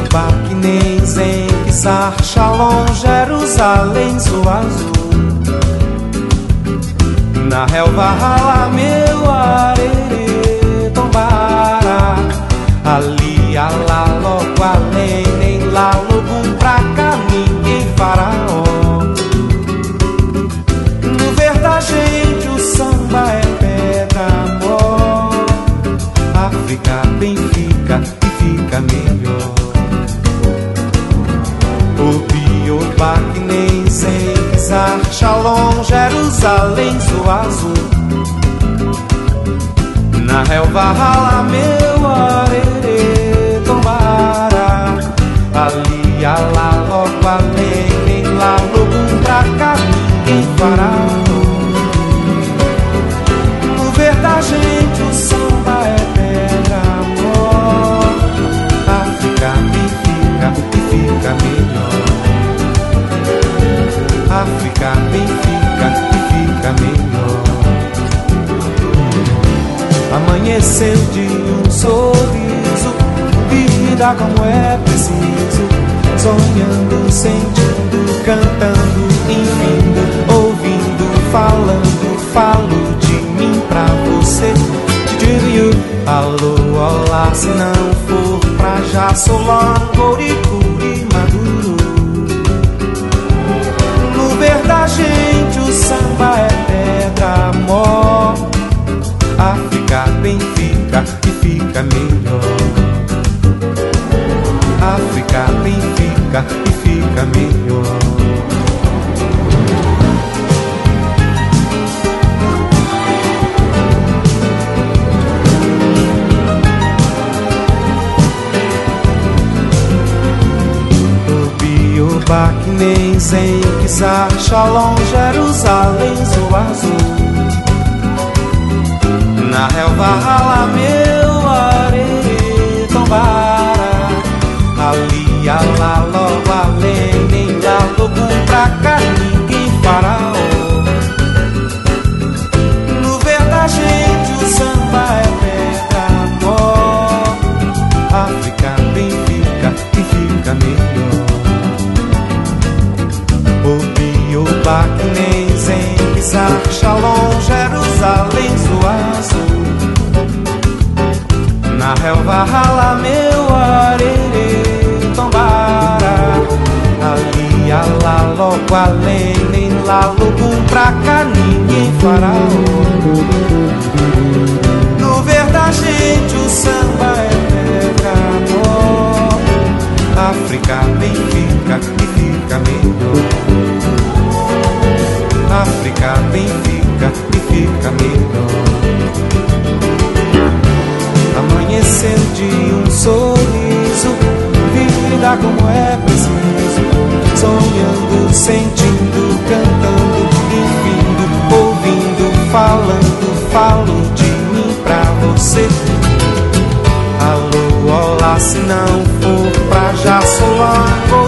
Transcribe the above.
Paquinense, Kisar, Shalom, Jerusalém, sou azul. Na relva rala meu arerê, tombara. Ali, alá, logo além, nem lá, logo pra cá, ninguém faraó. No ver da gente o samba é pedra, amor. África bem fica e fica melhor. O Biobá que nem sem pisar, Shalom, Jerusalém, sou azul. Na relva rala meu arerê, tombara. Ali, alá, logo além, nem lá, logo pra cá, ninguém fará. No ver da gente o samba é pedra, amor. África bem fica e fica melhor. África bem fica e fica melhor. Amanheceu de um sorriso, vida como é preciso. Sonhando, sentindo, cantando, infindo, ouvindo, falando, falo de mim pra você. Didio, alô, olá, se não for pra já, Solon, Coricuri, Maduro. No ver da gente o samba é pedra, amor. África bem fica e fica melhor. África bem fica e fica melhor. O Biobá que nem sem pisar, Shalom, Jerusalém, sou azul. Na relva rala meu arerê, tombara. Ali, alá, logo além, nem lá, logo pra cá, ninguém faraó. No ver da gente o samba é pedra, amor. África bem fica e fica melhor. O Biobá que nem sem pisar, Shalom, Jerusalém, sou azul. Na relva rala meu arerê, tombara. Ali, alá, logo além, nem lá, logo pra cá, ninguém fará. No ver da gente o samba é pedra, amor. África bem fica e fica melhor. África bem fica e fica melhor. Amanhecer de um sorriso, vida como é preciso. Sonhando, sentindo, cantando, infindo, ouvindo, falando, falo de mim pra você. Alô, olá, se não for pra já, Solon,